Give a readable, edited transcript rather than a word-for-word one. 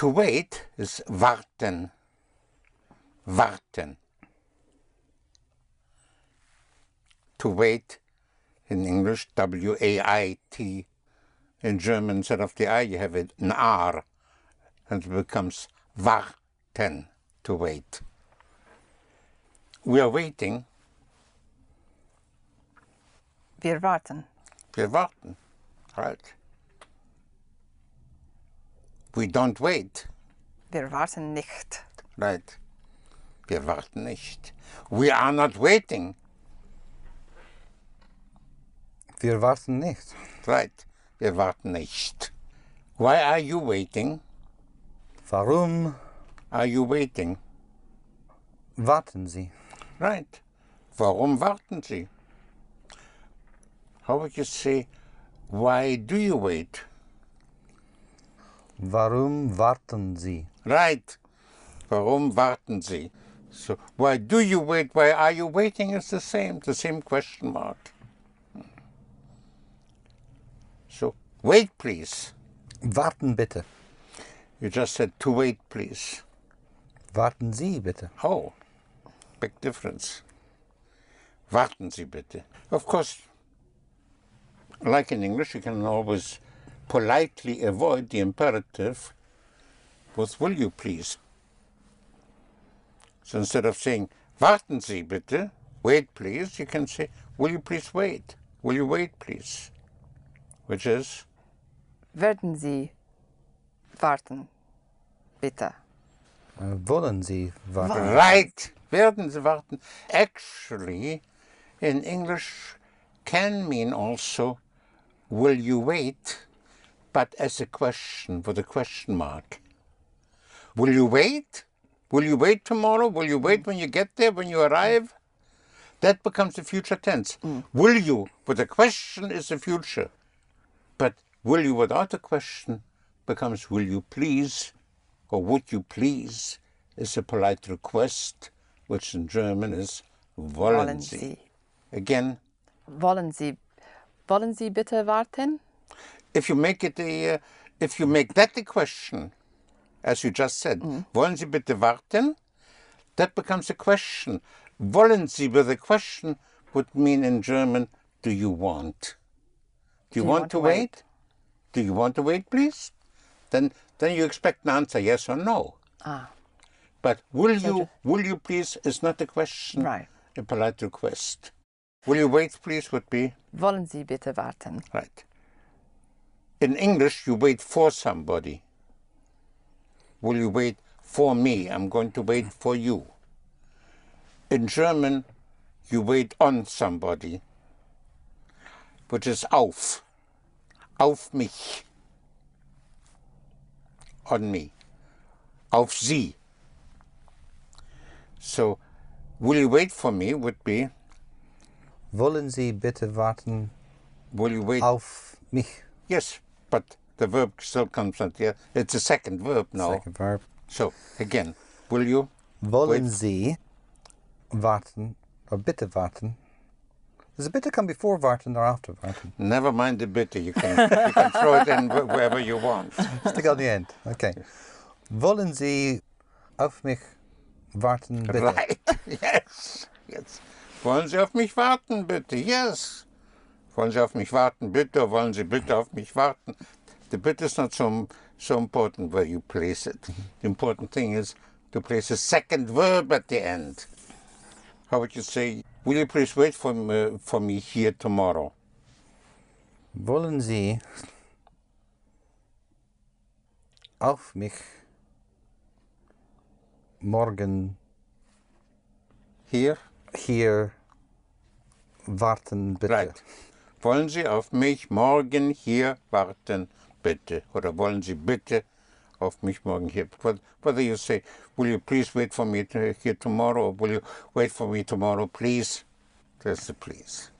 To wait is warten. Warten. To wait in English, W-A-I-T. In German, instead of the I, you have an R, and it becomes warten, to wait. We are waiting. Wir warten. Wir warten, right. We don't wait. Wir warten nicht. Right. Wir warten nicht. We are not waiting. Wir warten nicht. Right. Wir warten nicht. Why are you waiting? Warum Are you waiting? warten Sie? Right. Warum warten Sie? How would you say, why do you wait? Warum warten Sie? Right. Warum warten Sie? So, why do you wait? Why are you waiting is the same question mark. So, wait, please. Warten bitte. You just said to wait, please. Warten Sie bitte. Oh, big difference. Warten Sie bitte. Of course, like in English, you can always politely avoid the imperative with will you please. So instead of saying warten Sie bitte, wait please, you can say will you please wait? Will you wait please? Which is Werden Sie warten, bitte. Wollen Sie warten? right. Werden Sie warten. Actually, in English can mean also will you wait, but as a question, with a question mark. Will you wait? Will you wait tomorrow? Will you wait when you get there, when you arrive? That becomes the future tense. Will you, with a question, is the future. But will you without a question becomes will you please, or would you please, is a polite request, which in German is wollen Sie. Again, Wollen Sie bitte warten? if you make it if you make that the question, as you just said, wollen Sie bitte warten? That becomes a question. Wollen Sie with a question would mean in German, do you want? Do you want to wait? Do you want to wait, please? Then you expect an answer, yes or no. Ah. But will you please is not a question, Right. a polite request. Will you wait, please would be Wollen Sie bitte warten? right. In English, you wait for somebody. Will you wait for me? I'm going to wait for you. In German, you wait on somebody, which is auf. Auf mich. On me. Auf Sie. So, will you wait for me would be, Wollen Sie bitte warten will you wait? auf mich? Yes, but the verb still comes at the end. It's a second verb now. Second verb. So, again, will you? Wollen Wait. Sie warten, or bitte warten? Does the bitte come before warten or after warten? Never mind the bitte. You can throw it in wherever you want. Stick on the end. Okay. Wollen Sie auf mich warten bitte? Right. Yes. Yes. Wollen Sie auf mich warten, bitte? Yes. Wollen Sie auf mich warten, bitte? Or wollen Sie bitte auf mich warten? The bitte is not so important where you place it. The important thing is to place a second verb at the end. How would you say, will you please wait for me here tomorrow? Wollen Sie auf mich morgen Here? hier warten bitte? Right. Wollen Sie auf mich morgen hier warten, bitte? Oder wollen Sie bitte auf mich morgen hier? Whether you say, will you please wait for me here tomorrow, or will you wait for me tomorrow, please? There's the please.